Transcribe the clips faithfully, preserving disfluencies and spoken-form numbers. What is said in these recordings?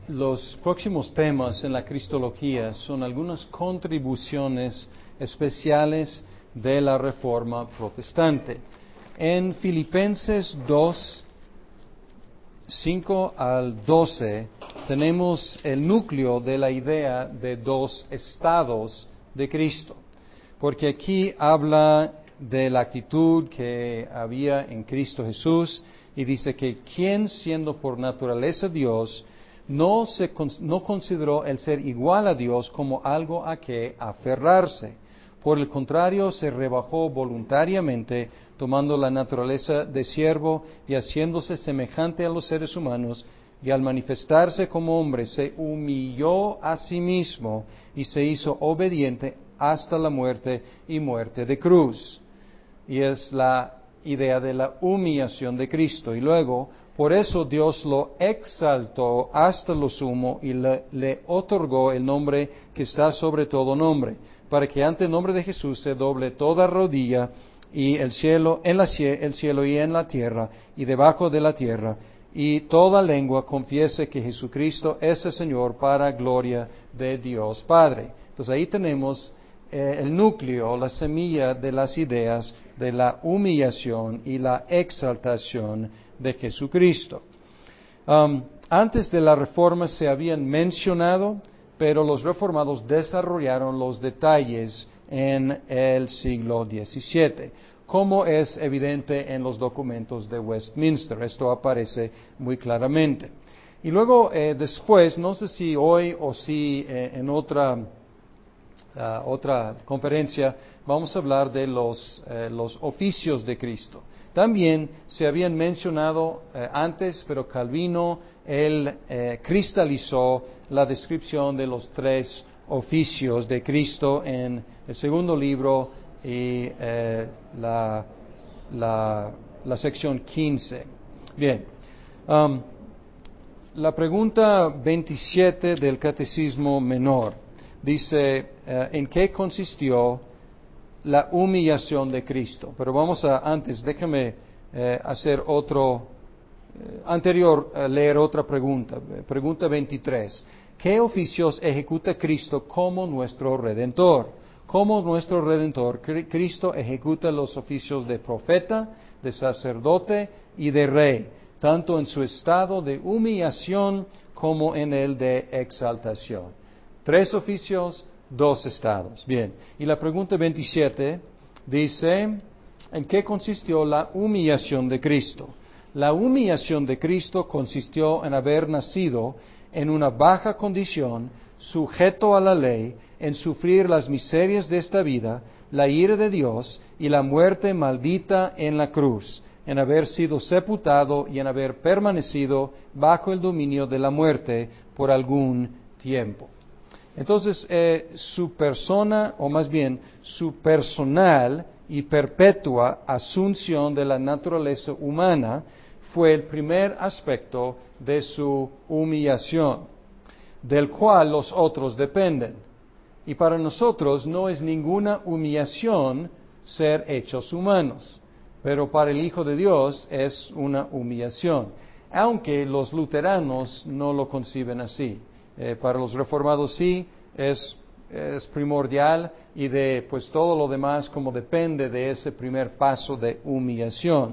Los próximos temas en la Cristología son algunas contribuciones especiales de la Reforma Protestante. En Filipenses dos, cinco al doce, tenemos el núcleo de la idea de dos estados de Cristo, porque aquí habla de la actitud que había en Cristo Jesús y dice que quien siendo por naturaleza Dios, no, se, no consideró el ser igual a Dios como algo a que aferrarse. Por el contrario, se rebajó voluntariamente, tomando la naturaleza de siervo y haciéndose semejante a los seres humanos, y al manifestarse como hombre, se humilló a sí mismo y se hizo obediente hasta la muerte y muerte de cruz. Y es la idea de la humillación de Cristo. Y luego, por eso Dios lo exaltó hasta lo sumo y le, le otorgó el nombre que está sobre todo nombre, para que ante el nombre de Jesús se doble toda rodilla y el cielo, en la, el cielo y en la tierra y debajo de la tierra, y toda lengua confiese que Jesucristo es el Señor para gloria de Dios Padre. Entonces ahí tenemos eh, el núcleo, la semilla de las ideas de la humillación y la exaltación de Jesucristo. Um, antes de la Reforma se habían mencionado, pero los reformados desarrollaron los detalles en el siglo diecisiete, como es evidente en los documentos de Westminster. Esto aparece muy claramente. Y luego, eh, después, no sé si hoy o si eh, en otra, uh, otra conferencia, vamos a hablar de los, eh, los oficios de Cristo. También se habían mencionado eh, antes, pero Calvino, él eh, cristalizó la descripción de los tres oficios de Cristo en el segundo libro y eh, la, la, la sección quince. Bien, um, la pregunta veintisiete del Catecismo Menor dice, eh, ¿en qué consistió la humillación de Cristo? Pero vamos a, antes, déjame eh, hacer otro, eh, anterior, eh, leer otra pregunta. Pregunta veintitrés. ¿Qué oficios ejecuta Cristo como nuestro Redentor? Como nuestro Redentor, Cristo ejecuta los oficios de profeta, de sacerdote y de rey, tanto en su estado de humillación como en el de exaltación. Tres oficios, dos estados. Bien, y la pregunta veintisiete dice, ¿en qué consistió la humillación de Cristo? La humillación de Cristo consistió en haber nacido en una baja condición, sujeto a la ley, en sufrir las miserias de esta vida, la ira de Dios y la muerte maldita en la cruz, en haber sido sepultado y en haber permanecido bajo el dominio de la muerte por algún tiempo. Entonces, eh, su persona, o más bien, su personal y perpetua asunción de la naturaleza humana fue el primer aspecto de su humillación, del cual los otros dependen. Y para nosotros no es ninguna humillación ser hechos humanos, pero para el Hijo de Dios es una humillación, aunque los luteranos no lo conciben así. Eh, para los reformados sí, es, es primordial y de pues todo lo demás como depende de ese primer paso de humillación.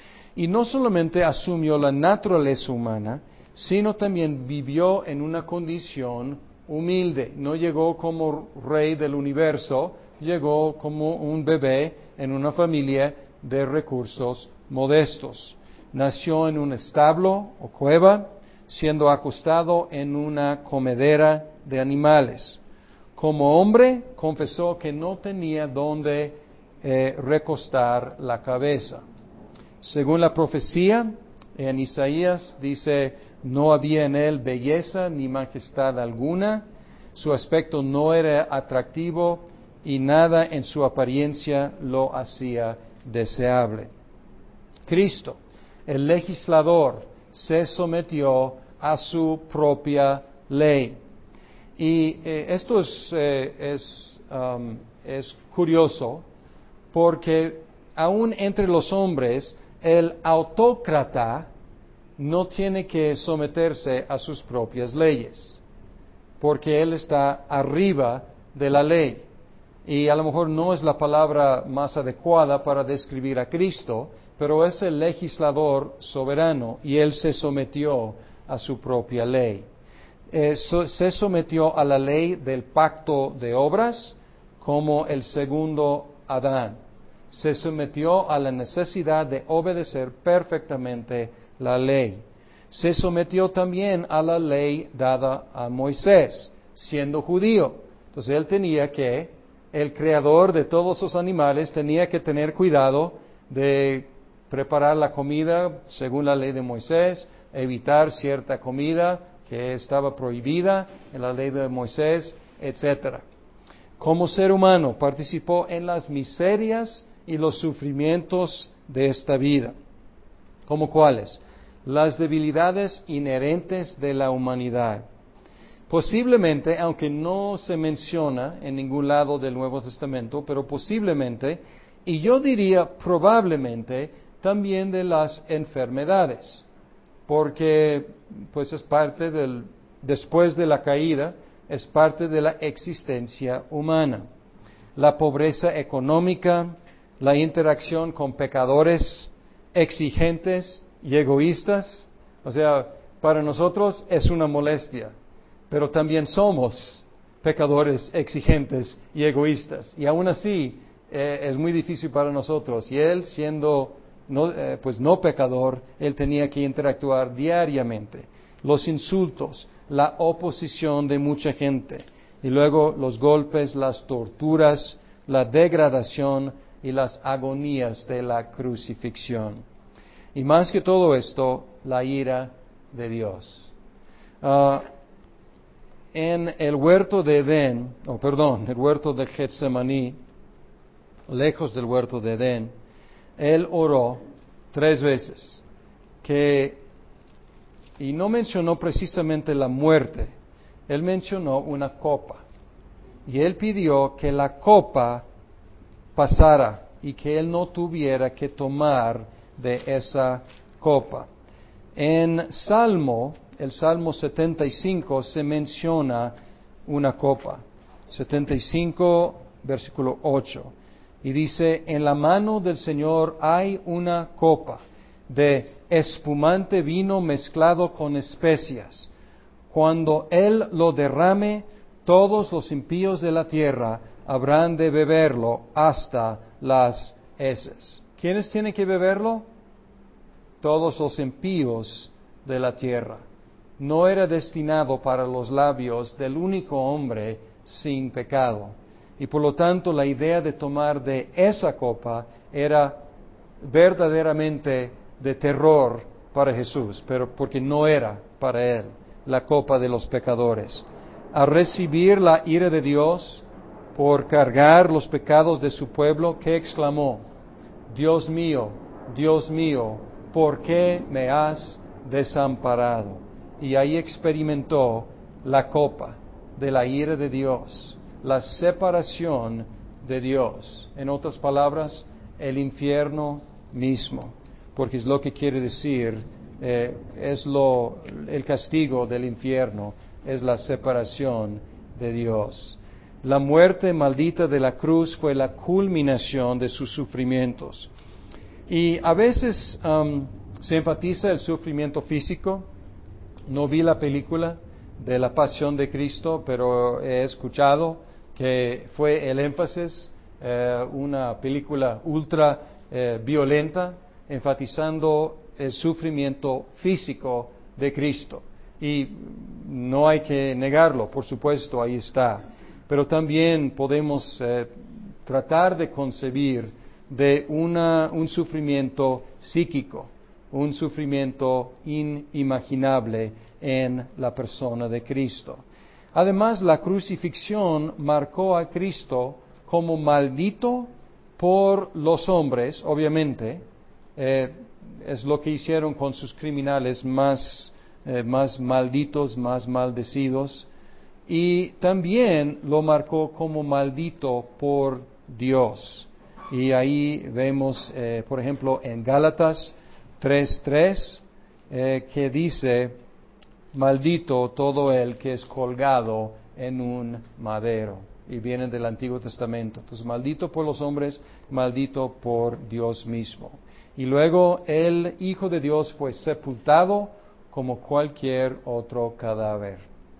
Y no solamente asumió la naturaleza humana, sino también vivió en una condición humilde. No llegó como rey del universo, llegó como un bebé en una familia de recursos modestos. Nació en un establo o cueva, siendo acostado en una comedera de animales. Como hombre, confesó que no tenía dónde eh, recostar la cabeza. Según la profecía, en Isaías dice, no había en él belleza ni majestad alguna, su aspecto no era atractivo y nada en su apariencia lo hacía deseable. Cristo, el legislador, se sometió a su propia ley. Y eh, esto es, eh, es, um, es curioso porque aún entre los hombres el autócrata no tiene que someterse a sus propias leyes, porque Él está arriba de la ley. Y a lo mejor no es la palabra más adecuada para describir a Cristo, pero es el legislador soberano y Él se sometió a su propia ley. Eh, so, se sometió a la ley del pacto de obras como el segundo Adán. Se sometió a la necesidad de obedecer perfectamente la ley. Se sometió también a la ley dada a Moisés, siendo judío. Entonces él tenía que, el creador de todos los animales, tenía que tener cuidado de preparar la comida según la ley de Moisés, evitar cierta comida que estaba prohibida en la ley de Moisés, etcétera. Como ser humano participó en las miserias y los sufrimientos de esta vida. ¿Como cuáles? Las debilidades inherentes de la humanidad. Posiblemente, aunque no se menciona en ningún lado del Nuevo Testamento, pero posiblemente, y yo diría probablemente, también de las enfermedades, porque pues es parte del, después de la caída, es parte de la existencia humana. La pobreza económica, la interacción con pecadores exigentes y egoístas, o sea, para nosotros es una molestia, pero también somos pecadores exigentes y egoístas, y aún así eh, es muy difícil para nosotros, y Él siendo no, eh, pues no pecador, Él tenía que interactuar diariamente. Los insultos, la oposición de mucha gente, y luego los golpes, las torturas, la degradación y las agonías de la crucifixión. Y más que todo esto, la ira de Dios. Uh, en el huerto de Edén, o oh, perdón, el huerto de Getsemaní, lejos del huerto de Edén, Él oró tres veces que, y no mencionó precisamente la muerte, Él mencionó una copa. Y Él pidió que la copa pasara y que Él no tuviera que tomar de esa copa. En Salmo, el Salmo setenta y cinco, se menciona una copa. setenta y cinco, versículo ocho. Y dice, en la mano del Señor hay una copa de espumante vino mezclado con especias. Cuando Él lo derrame, todos los impíos de la tierra habrán de beberlo hasta las heces. ¿Quiénes tienen que beberlo? Todos los impíos de la tierra. No era destinado para los labios del único hombre sin pecado. Y por lo tanto la idea de tomar de esa copa era verdaderamente de terror para Jesús, pero porque no era para Él la copa de los pecadores. A recibir la ira de Dios por cargar los pecados de su pueblo, ¿qué exclamó? Dios mío, Dios mío, ¿por qué me has desamparado? Y ahí experimentó la copa de la ira de Dios, la separación de Dios. En otras palabras, el infierno mismo, porque es lo que quiere decir, eh, es lo, el castigo del infierno, es la separación de Dios. La muerte maldita de la cruz fue la culminación de sus sufrimientos. Y a veces um, se enfatiza el sufrimiento físico. No vi la película de la Pasión de Cristo, pero he escuchado que fue el énfasis, eh, una película ultra eh, violenta, enfatizando el sufrimiento físico de Cristo. Y no hay que negarlo, por supuesto, ahí está. Pero también podemos eh, tratar de concebir de una, un sufrimiento psíquico, un sufrimiento inimaginable en la persona de Cristo. Además, la crucifixión marcó a Cristo como maldito por los hombres, obviamente, eh, es lo que hicieron con sus criminales más, eh, más malditos, más maldecidos, y también lo marcó como maldito por Dios. Y ahí vemos, eh, por ejemplo, en Gálatas tres tres, eh, que dice, maldito todo el que es colgado en un madero. Y viene del Antiguo Testamento. Entonces, maldito por los hombres, maldito por Dios mismo. Y luego el Hijo de Dios fue sepultado como cualquier otro cadáver.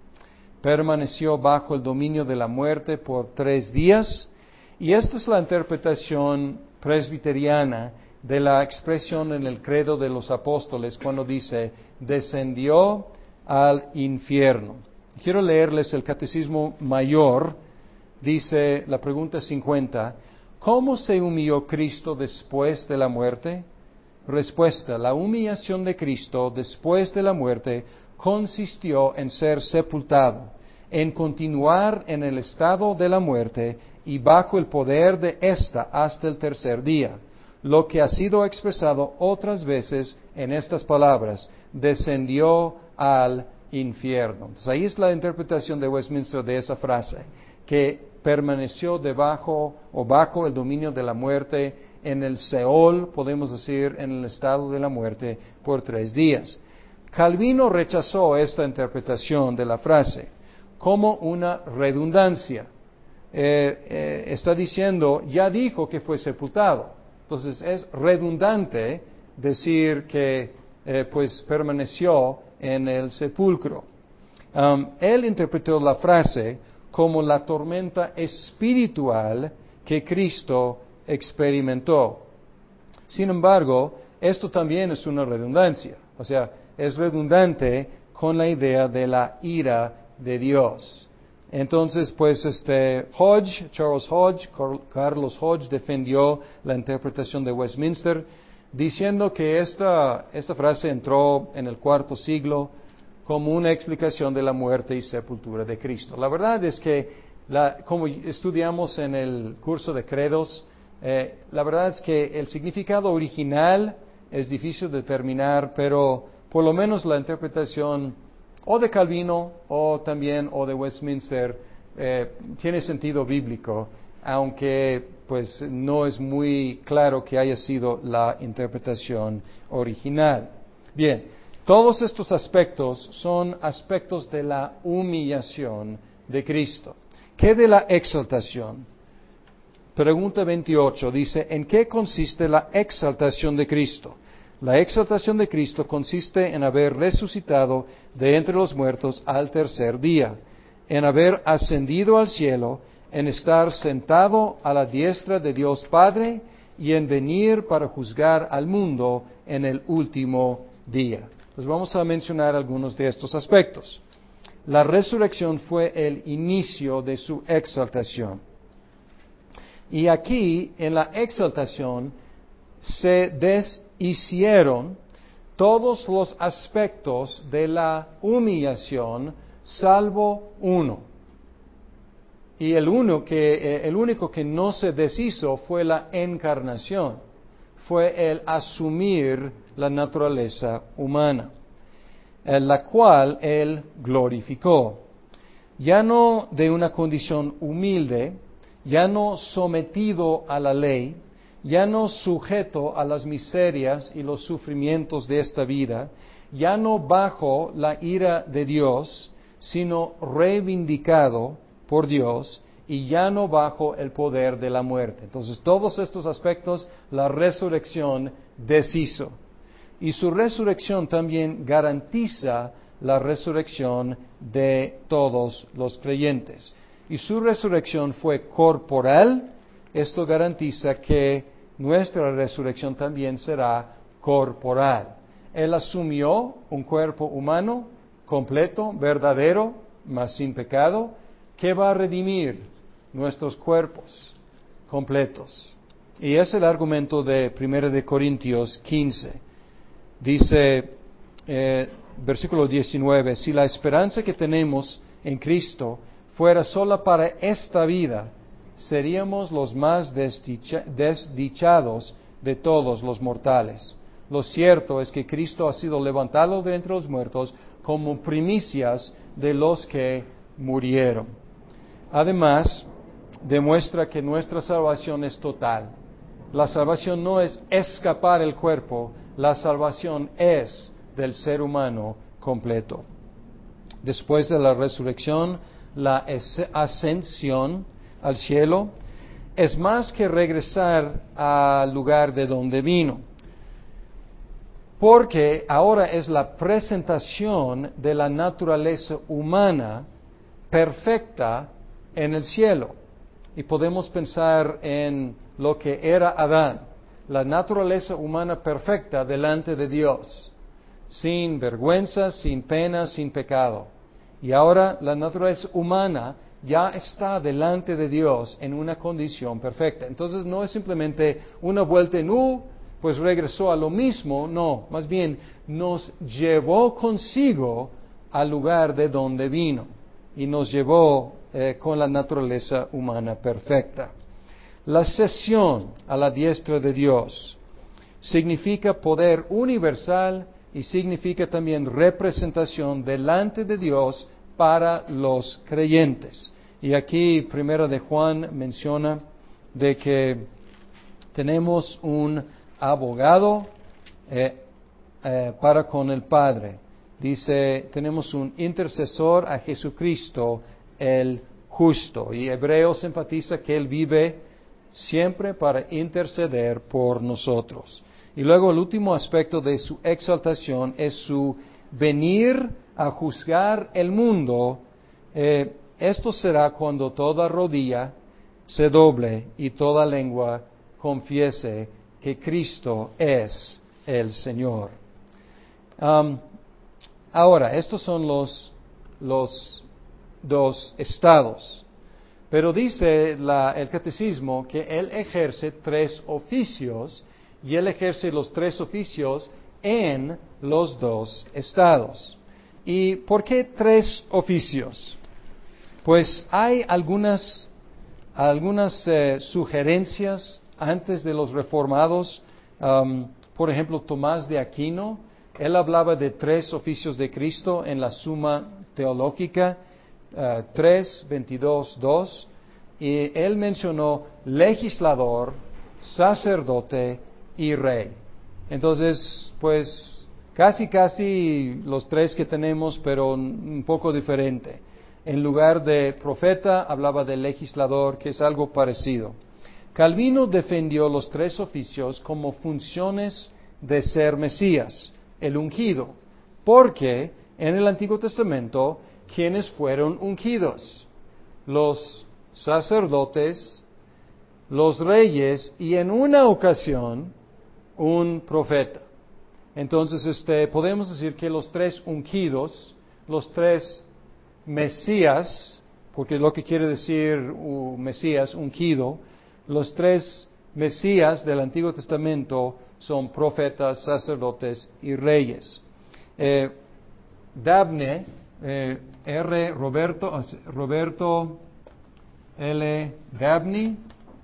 Permaneció bajo el dominio de la muerte por tres días. Y esta es la interpretación presbiteriana de la expresión en el credo de los apóstoles cuando dice, descendió al infierno. Quiero leerles el Catecismo Mayor. Dice la pregunta cincuenta, ¿cómo se humilló Cristo después de la muerte? Respuesta, la humillación de Cristo después de la muerte consistió en ser sepultado, en continuar en el estado de la muerte y bajo el poder de ésta hasta el tercer día, lo que ha sido expresado otras veces en estas palabras, descendió al infierno. Entonces ahí es la interpretación de Westminster de esa frase, que permaneció debajo o bajo el dominio de la muerte en el Seol, podemos decir, en el estado de la muerte por tres días. Calvino rechazó esta interpretación de la frase como una redundancia. Eh, eh, está diciendo, ya dijo que fue sepultado. Entonces es redundante decir que eh, pues permaneció en el sepulcro. Um, él interpretó la frase como la tormenta espiritual que Cristo experimentó. Sin embargo, esto también es una redundancia, o sea, es redundante con la idea de la ira de Dios. Entonces, pues, este, Hodge, Charles Hodge, Carlos Hodge defendió la interpretación de Westminster, diciendo que esta, esta frase entró en el cuarto siglo como una explicación de la muerte y sepultura de Cristo. La verdad es que, la, como estudiamos en el curso de credos, eh, la verdad es que el significado original es difícil de determinar, pero por lo menos la interpretación o de Calvino o también o de Westminster eh, tiene sentido bíblico, aunque pues no es muy claro que haya sido la interpretación original. Bien. Todos estos aspectos son aspectos de la humillación de Cristo. ¿Qué de la exaltación? Pregunta veintiocho dice, ¿en qué consiste la exaltación de Cristo? La exaltación de Cristo consiste en haber resucitado de entre los muertos al tercer día, en haber ascendido al cielo, en estar sentado a la diestra de Dios Padre y en venir para juzgar al mundo en el último día. Pues vamos a mencionar algunos de estos aspectos. La resurrección fue el inicio de su exaltación. Y aquí, en la exaltación, se deshicieron todos los aspectos de la humillación, salvo uno. Y el, uno que, el único que no se deshizo fue la encarnación, fue el asumir la naturaleza humana, en la cual Él glorificó, ya no de una condición humilde, ya no sometido a la ley, ya no sujeto a las miserias y los sufrimientos de esta vida, ya no bajo la ira de Dios, sino reivindicado por Dios y ya no bajo el poder de la muerte. Entonces, todos estos aspectos, la resurrección deshizo. Y su resurrección también garantiza la resurrección de todos los creyentes. Y su resurrección fue corporal. Esto garantiza que nuestra resurrección también será corporal. Él asumió un cuerpo humano completo, verdadero, mas sin pecado, que va a redimir nuestros cuerpos completos. Y es el argumento de primera de Corintios quince. Dice, eh, versículo diecinueve, si la esperanza que tenemos en Cristo fuera sola para esta vida, seríamos los más desdicha- desdichados de todos los mortales. Lo cierto es que Cristo ha sido levantado de entre los muertos como primicias de los que murieron. Además, demuestra que nuestra salvación es total. La salvación no es escapar el cuerpo, la salvación es del ser humano completo. Después de la resurrección, la ascensión al cielo es más que regresar al lugar de donde vino, porque ahora es la presentación de la naturaleza humana perfecta en el cielo. Y podemos pensar en lo que era Adán, la naturaleza humana perfecta delante de Dios, sin vergüenza, sin pena, sin pecado. Y ahora la naturaleza humana ya está delante de Dios en una condición perfecta. Entonces no es simplemente una vuelta en U, pues regresó a lo mismo, no, más bien nos llevó consigo al lugar de donde vino y nos llevó eh, con la naturaleza humana perfecta. La sesión a la diestra de Dios significa poder universal y significa también representación delante de Dios para los creyentes. Y aquí Primera de Juan menciona de que tenemos un abogado eh, eh, para con el Padre. Dice, tenemos un intercesor a Jesucristo el justo. Y Hebreos enfatiza que Él vive siempre para interceder por nosotros. Y luego el último aspecto de su exaltación es su venir a juzgar el mundo. Eh, esto será cuando toda rodilla se doble y toda lengua confiese que Cristo es el Señor. Um, ahora, estos son los, los dos estados. Pero dice la, el catecismo que Él ejerce tres oficios y Él ejerce los tres oficios en los dos estados. ¿Y por qué tres oficios? Pues hay algunas, algunas eh, sugerencias antes de los reformados. Um, por ejemplo, Tomás de Aquino, él hablaba de tres oficios de Cristo en la Suma Teológica uh, tres, veintidós, dos, y él mencionó legislador, sacerdote y rey. Entonces, pues, casi, casi los tres que tenemos, pero un poco diferente. En lugar de profeta, hablaba de legislador, que es algo parecido. Calvino defendió los tres oficios como funciones de ser Mesías, el ungido, porque en el Antiguo Testamento, ¿quiénes fueron ungidos? Los sacerdotes, los reyes y en una ocasión un profeta. Entonces, este, podemos decir que los tres ungidos, los tres Mesías, porque es lo que quiere decir uh, Mesías, ungido, los tres Mesías del Antiguo Testamento son profetas, sacerdotes y reyes. Eh, Dabne, eh, R. Roberto, Roberto L. Dabney,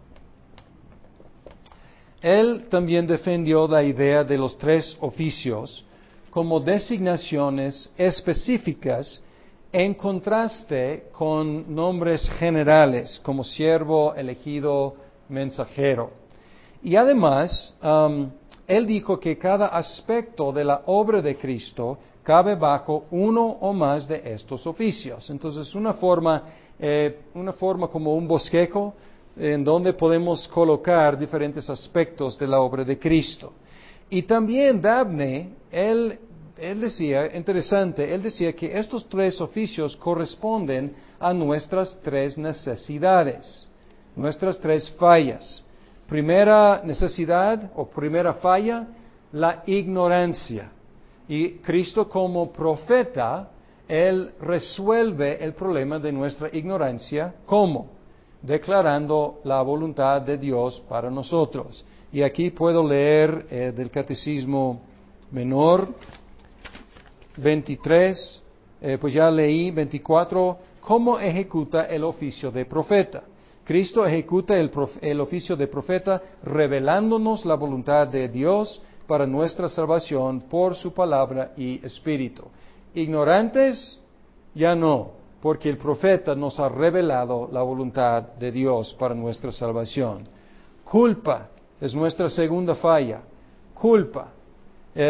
él también defendió la idea de los tres oficios como designaciones específicas en contraste con nombres generales como siervo, elegido, mensajero. Y además, um, él dijo que cada aspecto de la obra de Cristo cabe bajo uno o más de estos oficios. Entonces, una forma, eh, una forma como un bosquejo en donde podemos colocar diferentes aspectos de la obra de Cristo. Y también Dabney, él, él decía, interesante, él decía que estos tres oficios corresponden a nuestras tres necesidades, nuestras tres fallas. Primera necesidad o primera falla, la ignorancia. Y Cristo como profeta, Él resuelve el problema de nuestra ignorancia. ¿Cómo? Declarando la voluntad de Dios para nosotros. Y aquí puedo leer eh, del Catecismo Menor veintitrés, eh, pues ya leí veinticuatro, ¿cómo ejecuta el oficio de profeta? Cristo ejecuta el, prof, el oficio de profeta revelándonos la voluntad de Dios para nuestra salvación por su palabra y espíritu. Ignorantes, ya no, porque el profeta nos ha revelado la voluntad de Dios para nuestra salvación. Culpa es nuestra segunda falla. Culpa. Eh,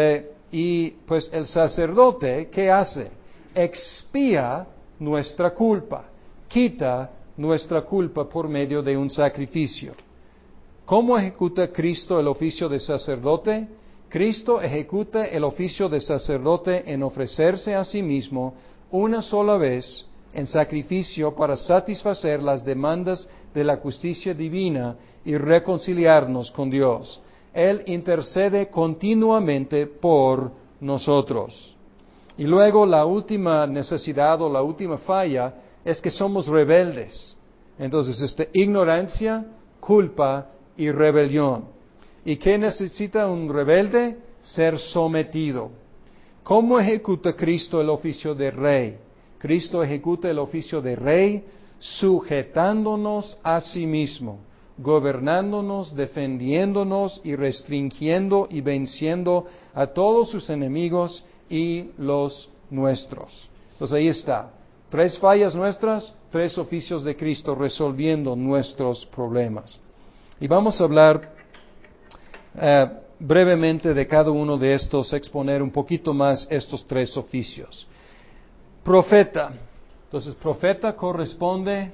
Y pues el sacerdote, ¿qué hace? Expía nuestra culpa, quita nuestra culpa por medio de un sacrificio. ¿Cómo ejecuta Cristo el oficio de sacerdote? Cristo ejecuta el oficio de sacerdote en ofrecerse a sí mismo una sola vez en sacrificio para satisfacer las demandas de la justicia divina y reconciliarnos con Dios. Él intercede continuamente por nosotros. Y luego la última necesidad o la última falla es que somos rebeldes. Entonces, esta ignorancia, culpa y rebelión. ¿Y qué necesita un rebelde? Ser sometido. ¿Cómo ejecuta Cristo el oficio de rey? Cristo ejecuta el oficio de rey sujetándonos a sí mismo, gobernándonos, defendiéndonos y restringiendo y venciendo a todos sus enemigos y los nuestros. Entonces ahí está. Tres fallas nuestras, tres oficios de Cristo resolviendo nuestros problemas. Y vamos a hablar eh, brevemente de cada uno de estos, exponer un poquito más estos tres oficios. Profeta. Entonces, profeta corresponde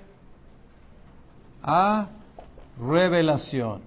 a revelación.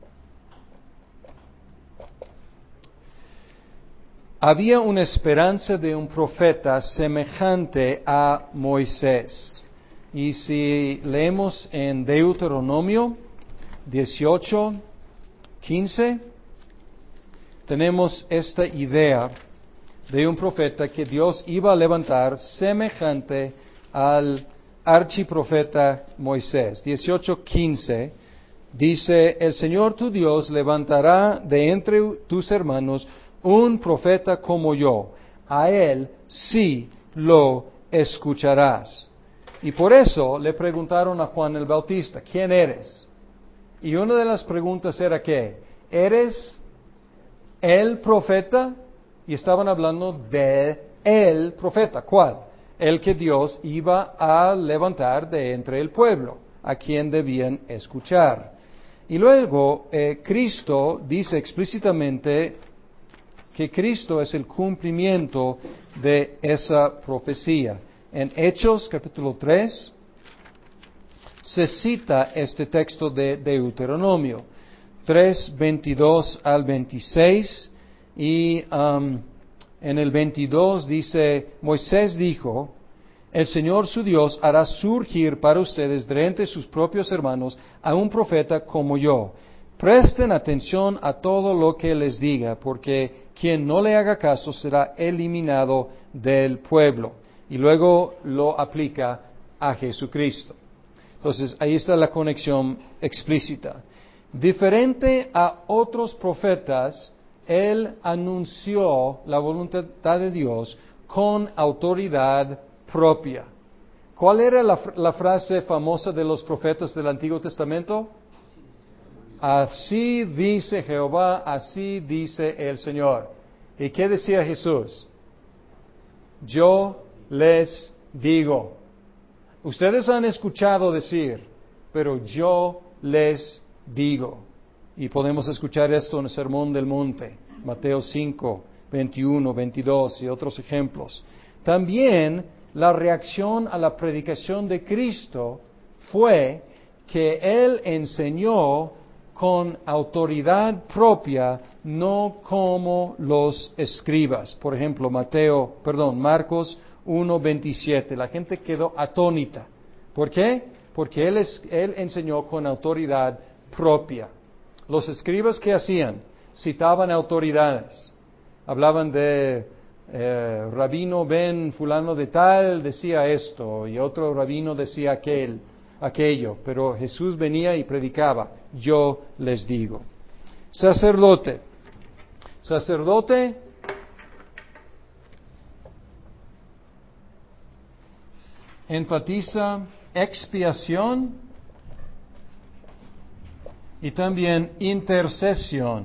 Había una esperanza de un profeta semejante a Moisés. Y si leemos en Deuteronomio dieciocho, quince, tenemos esta idea de un profeta que Dios iba a levantar semejante al archiprofeta Moisés. dieciocho, quince dice: el Señor tu Dios levantará de entre tus hermanos un profeta como yo, a él sí lo escucharás. Y por eso le preguntaron a Juan el Bautista: ¿quién eres? Y una de las preguntas era ¿qué? ¿Eres el profeta? Y estaban hablando de el profeta. ¿Cuál? El que Dios iba a levantar de entre el pueblo, a quien debían escuchar. Y luego eh, Cristo dice explícitamente que Cristo es el cumplimiento de esa profecía. En Hechos capítulo tres se cita este texto de Deuteronomio tres, veintidós al veintiséis, y um, en el veintidós dice: Moisés dijo: el Señor su Dios hará surgir para ustedes de entre sus propios hermanos a un profeta como yo. Presten atención a todo lo que les diga, porque quien no le haga caso será eliminado del pueblo. Y luego lo aplica a Jesucristo. Entonces, ahí está la conexión explícita. Diferente a otros profetas, él anunció la voluntad de Dios con autoridad propia. ¿Cuál era la, la frase famosa de los profetas del Antiguo Testamento? Así dice Jehová, así dice el Señor. ¿Y qué decía Jesús? Yo les digo. Ustedes han escuchado decir, pero yo les digo. Y podemos escuchar esto en el Sermón del Monte, Mateo cinco, veintiuno, veintidós y otros ejemplos. También la reacción a la predicación de Cristo fue que Él enseñó con autoridad propia, no como los escribas. Por ejemplo, Mateo, perdón, Marcos uno, veintisiete. La gente quedó atónita. ¿Por qué? Porque él, es, él enseñó con autoridad propia. Los escribas, ¿qué hacían? Citaban autoridades. Hablaban de eh, rabino Ben fulano de tal decía esto y otro rabino decía aquel, aquello. Pero Jesús venía y predicaba: yo les digo. Sacerdote. Sacerdote enfatiza expiación y también intercesión.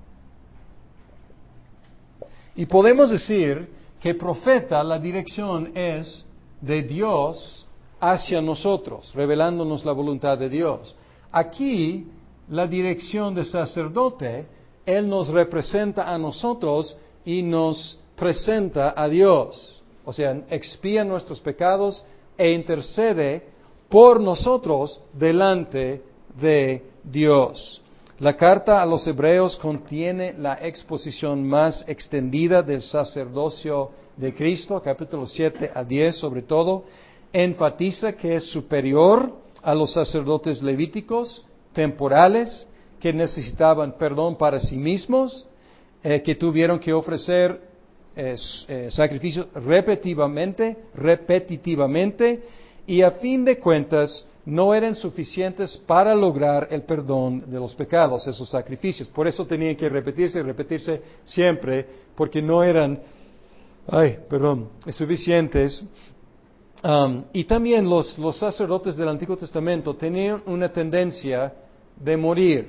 Y podemos decir que profeta, la dirección es de Dios hacia nosotros, revelándonos la voluntad de Dios. Aquí, la dirección de sacerdote, Él nos representa a nosotros y nos presenta a Dios. O sea, expía nuestros pecados e intercede por nosotros delante de Dios. La carta a los Hebreos contiene la exposición más extendida del sacerdocio de Cristo, capítulo siete a diez sobre todo. Enfatiza que es superior a los sacerdotes levíticos temporales que necesitaban perdón para sí mismos, eh, que tuvieron que ofrecer eh, eh, sacrificios repetitivamente, repetitivamente, y a fin de cuentas no eran suficientes para lograr el perdón de los pecados, esos sacrificios. Por eso tenían que repetirse y repetirse siempre, porque no eran, ay, perdón, suficientes. Um, y también los, los sacerdotes del Antiguo Testamento tenían una tendencia de morir,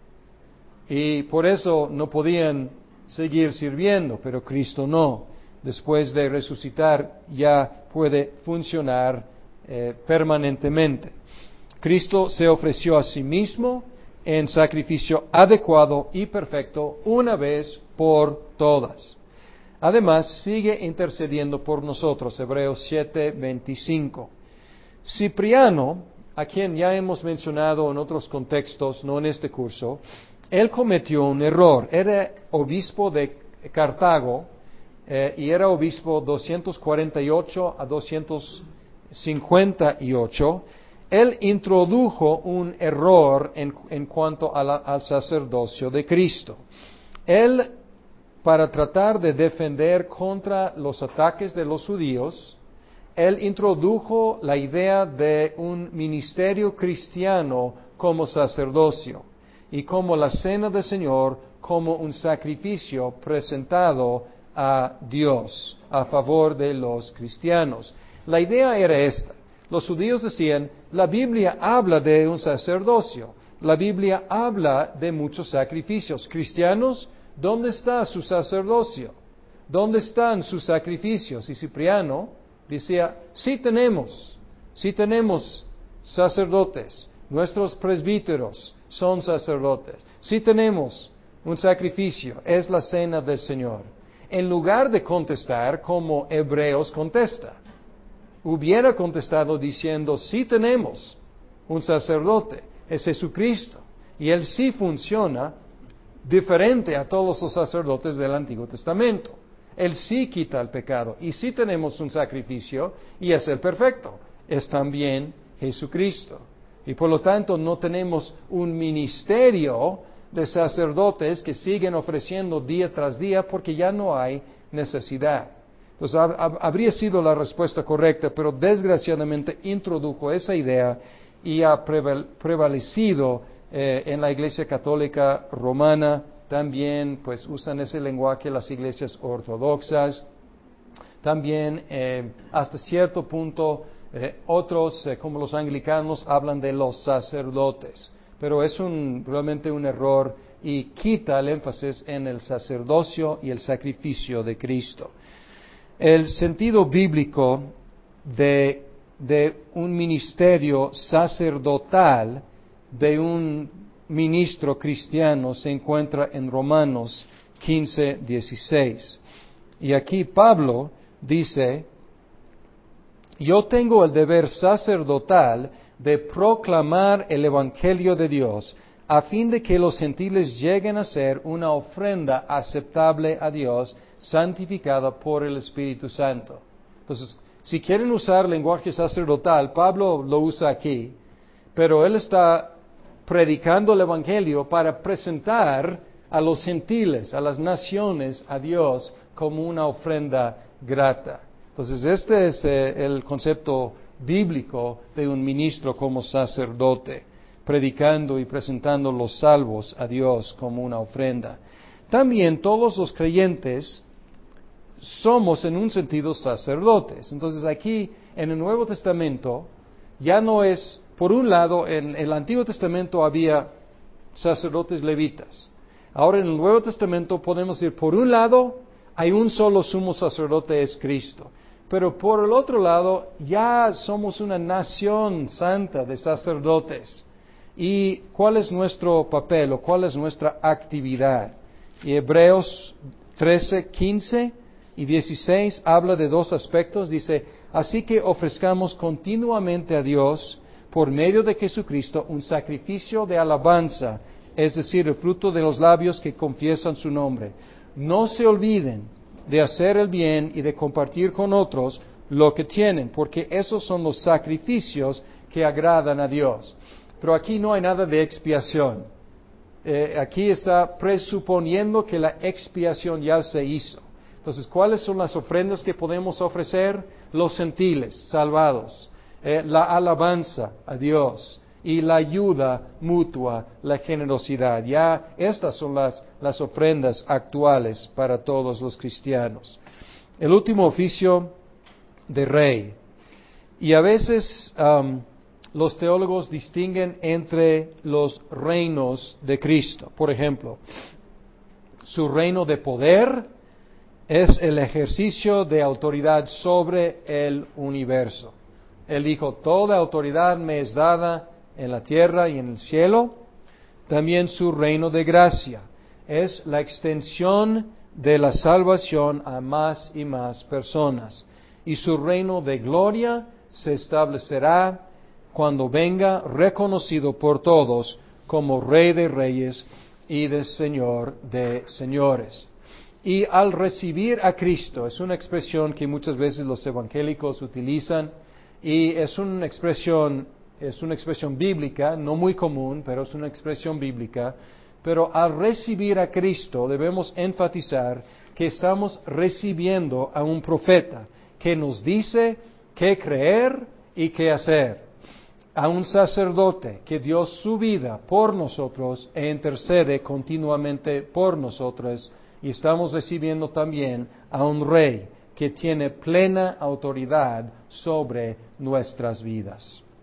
y por eso no podían seguir sirviendo, pero Cristo no. Después de resucitar ya puede funcionar eh, permanentemente. Cristo se ofreció a sí mismo en sacrificio adecuado y perfecto una vez por todas. Además, sigue intercediendo por nosotros, Hebreos siete veinticinco. Cipriano, a quien ya hemos mencionado en otros contextos, no en este curso, él cometió un error. Era obispo de Cartago eh, y era obispo doscientos cuarenta y ocho a doscientos cincuenta y ocho. Él introdujo un error en, en cuanto a la, al sacerdocio de Cristo. Él, para tratar de defender contra los ataques de los judíos, él introdujo la idea de un ministerio cristiano como sacerdocio y como la cena del Señor como un sacrificio presentado a Dios a favor de los cristianos. La idea era esta. Los judíos decían, la Biblia habla de un sacerdocio, la Biblia habla de muchos sacrificios. Cristianos, ¿dónde está su sacerdocio? ¿Dónde están sus sacrificios? Y Cipriano decía, sí tenemos, sí tenemos sacerdotes, nuestros presbíteros son sacerdotes, sí tenemos un sacrificio, es la cena del Señor. En lugar de contestar como Hebreos contesta, hubiera contestado diciendo, sí tenemos un sacerdote, es Jesucristo, y Él sí funciona diferente a todos los sacerdotes del Antiguo Testamento. Él sí quita el pecado, y sí tenemos un sacrificio, y es el perfecto, es también Jesucristo. Y por lo tanto no tenemos un ministerio de sacerdotes que siguen ofreciendo día tras día porque ya no hay necesidad. Pues habría sido la respuesta correcta, pero desgraciadamente introdujo esa idea y ha prevalecido eh, en la Iglesia Católica Romana. También pues usan ese lenguaje las iglesias ortodoxas. También eh, hasta cierto punto eh, otros, eh, como los anglicanos, hablan de los sacerdotes. Pero es un, realmente un error y quita el énfasis en el sacerdocio y el sacrificio de Cristo. El sentido bíblico de, de un ministerio sacerdotal de un ministro cristiano se encuentra en Romanos quince dieciséis. Y aquí Pablo dice, yo tengo el deber sacerdotal de proclamar el Evangelio de Dios, a fin de que los gentiles lleguen a ser una ofrenda aceptable a Dios, santificada por el Espíritu Santo. Entonces, si quieren usar lenguaje sacerdotal, Pablo lo usa aquí, pero él está predicando el Evangelio para presentar a los gentiles, a las naciones, a Dios como una ofrenda grata. Entonces, este es eh, el concepto bíblico de un ministro como sacerdote, predicando y presentando los salvos a Dios como una ofrenda. También todos los creyentes somos en un sentido sacerdotes. Entonces aquí en el Nuevo Testamento ya no es, por un lado, en el Antiguo Testamento había sacerdotes levitas. Ahora en el Nuevo Testamento podemos decir, por un lado, hay un solo sumo sacerdote, es Cristo. Pero por el otro lado, ya somos una nación santa de sacerdotes. ¿Y cuál es nuestro papel o cuál es nuestra actividad? Y Hebreos trece, quince y dieciséis habla de dos aspectos. Dice, así que ofrezcamos continuamente a Dios, por medio de Jesucristo, un sacrificio de alabanza, es decir, el fruto de los labios que confiesan su nombre. No se olviden de hacer el bien y de compartir con otros lo que tienen, porque esos son los sacrificios que agradan a Dios. Pero aquí no hay nada de expiación. Eh, aquí está presuponiendo que la expiación ya se hizo. Entonces, ¿cuáles son las ofrendas que podemos ofrecer? Los gentiles salvados, eh, la alabanza a Dios y la ayuda mutua, la generosidad. Ya estas son las, las ofrendas actuales para todos los cristianos. El último oficio de rey. Y a veces um, los teólogos distinguen entre los reinos de Cristo. Por ejemplo, su reino de poder es el ejercicio de autoridad sobre el universo. Él dijo, toda autoridad me es dada en la tierra y en el cielo. También su reino de gracia es la extensión de la salvación a más y más personas. Y su reino de gloria se establecerá cuando venga reconocido por todos como Rey de Reyes y de Señor de Señores. Y al recibir a Cristo, es una expresión que muchas veces los evangélicos utilizan, y es una expresión, es una expresión bíblica, no muy común, pero es una expresión bíblica. Pero al recibir a Cristo debemos enfatizar que estamos recibiendo a un profeta que nos dice qué creer y qué hacer, a un sacerdote que dio su vida por nosotros e intercede continuamente por nosotros, y estamos recibiendo también a un rey que tiene plena autoridad sobre nuestras vidas.